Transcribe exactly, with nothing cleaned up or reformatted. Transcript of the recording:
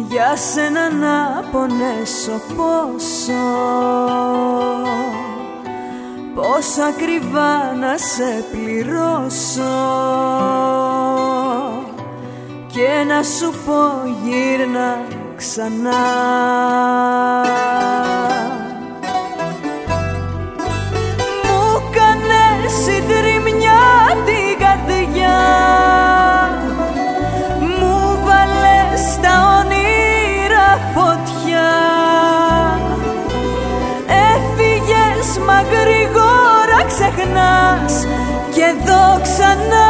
για σένα να πονέσω πόσο, πώς ακριβά να σε πληρώσω και να σου πω γύρνα ξανά. Μου κάνες συντριμμιά την καρδιά, μου βάλες τα όνειρα φωτιά, έφυγες μα γρήγορα ξεχνάς και εδώ ξανά.